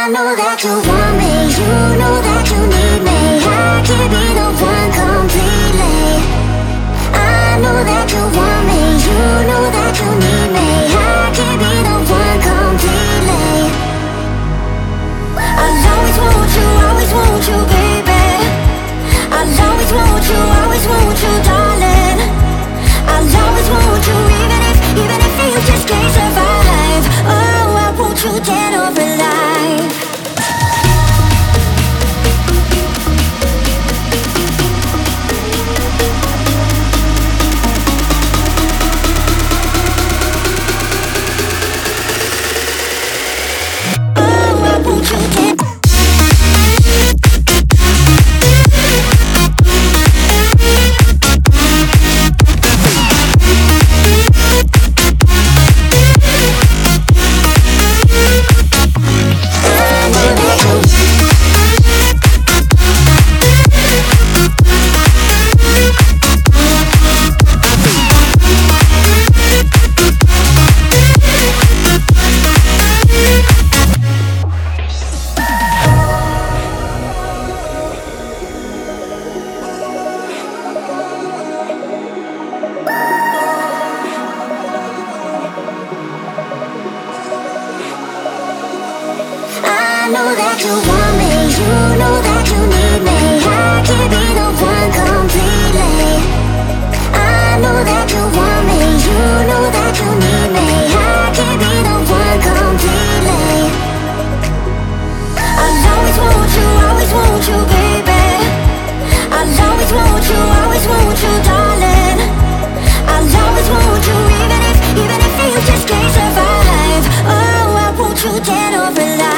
know that you want me, you know that you need me. I can't be the one completely. I know that you want me, you know that you need me. I can't be the one completely. I'll always want you, baby. I'll always want you, darling. I'll always want you, even if you just can't survive. Oh, I want you dead or alive. I know that you want me, you know that you need me. I can't be the one completely. I know that you want me, you know that you need me. I can't be the one completely. I'll always want you, baby. I'll always want you, darling. I'll always want you, even if you just can't survive. Oh, I want you dead or alive.